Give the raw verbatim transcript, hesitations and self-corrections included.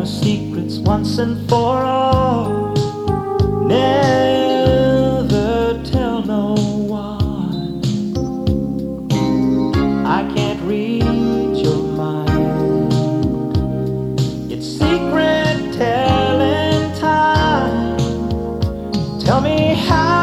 secrets once and for all. Never tell no one. I can't read your mind. It's secret telling time. Tell me how